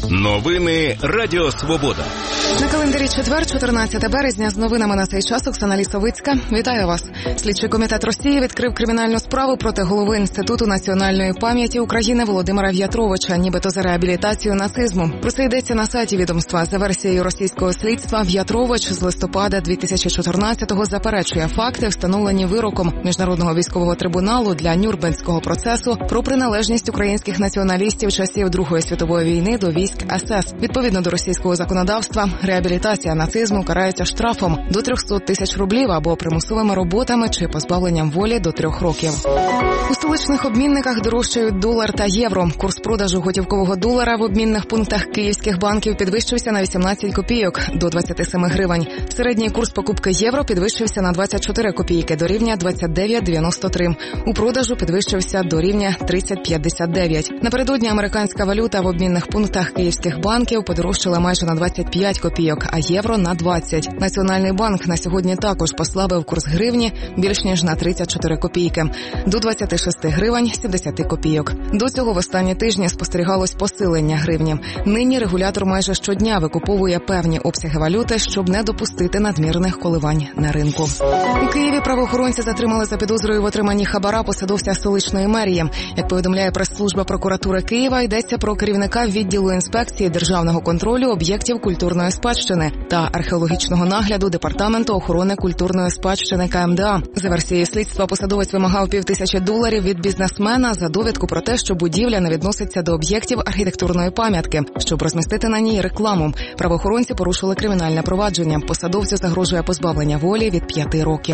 Новини Радіо Свобода. На календарі четвер, 14 березня, з новинами на цей час Оксана Лісовицька. Вітаю вас. Слідчий комітет Росії відкрив кримінальну справу проти голови Інституту національної пам'яті України Володимира В'ятровича, нібито за реабілітацію нацизму. Про це йдеться на сайті відомства. За версією російського слідства, В'ятрович з листопада 2014-го заперечує факти, встановлені вироком Міжнародного військового трибуналу для Нюрнберзького процесу про приналежність українських націоналістів часів Другої світової війни до військ СС. Відповідно до російського законодавства, реабілітація нацизму карається штрафом до 300 тисяч рублів або примусовими роботами чи позбавленням волі до 3 років. У столичних обмінниках дорожчають долар та євро. Курс продажу готівкового долара в обмінних пунктах київських банків підвищився на 18 копійок до 27 гривень. Середній курс покупки євро підвищився на 24 копійки до рівня 29,93. У продажу підвищився до рівня 30,59. Напередодні американська валюта в обмінних пунктах київських банків подорожчала майже на 25 копійок, а євро на 20. Національний банк на сьогодні також послабив курс гривні більш ніж на 34 копійки до 26 гривень 70 копійок. До цього в останні тижні спостерігалось посилення гривні. Нині регулятор майже щодня викуповує певні обсяги валюти, щоб не допустити надмірних коливань на ринку. У Києві правоохоронці затримали за підозрою в отриманні хабара посадовця столичної мерії. Як повідомляє прес-служба прокуратури Києва, йдеться про керівника відділу інспекції державного контролю об'єктів культурної спадщини та археологічного нагляду Департаменту охорони культурної спадщини КМДА. За версією слідства, посадовець вимагав $5000 від бізнесмена за довідку про те, що будівля не відноситься до об'єктів архітектурної пам'ятки, щоб розмістити на ній рекламу. Правоохоронці порушили кримінальне провадження. Посадовцю загрожує позбавлення волі від 5 років.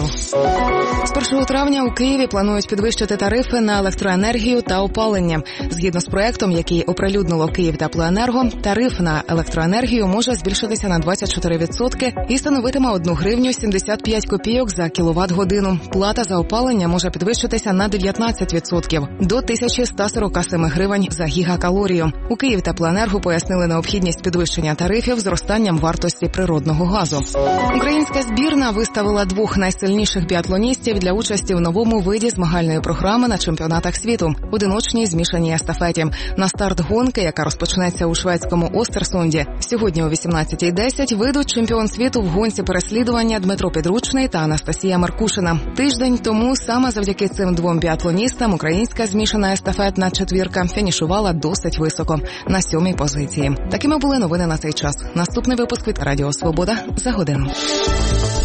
З 1 травня у Києві планують підвищити тарифи на електроенергію та опалення. Згідно з проектом, який оприлюднило Київтеплоенерго, тариф на електроенергію може збільшитися на 24% і становитиме 1 гривню 75 копійок за кіловат-годину. Плата за опалення може підвищитися на 19% до 1147 гривень за гігакалорію. У Київтеплоенерго пояснили необхідність підвищення тарифів зростанням вартості природного газу. Українська збірна виставила 2 найсильніших біатлоністів для участі в новому виді змагальної програми на чемпіонатах світу – одиночній змішаній естафеті. На старт гонки, яка розпочнеться у шведському Остерсунді, сьогодні о 18:10 вийдуть чемпіон світу в гонці переслідування Дмитро Підручний та Анастасія Маркушина. Тиждень тому саме завдяки цим 2 біатлоністам українська змішана естафетна четвірка фінішувала досить високо – на 7-й позиції. Такими були новини на цей час. Наступний випуск від Радіо Свобода за годину.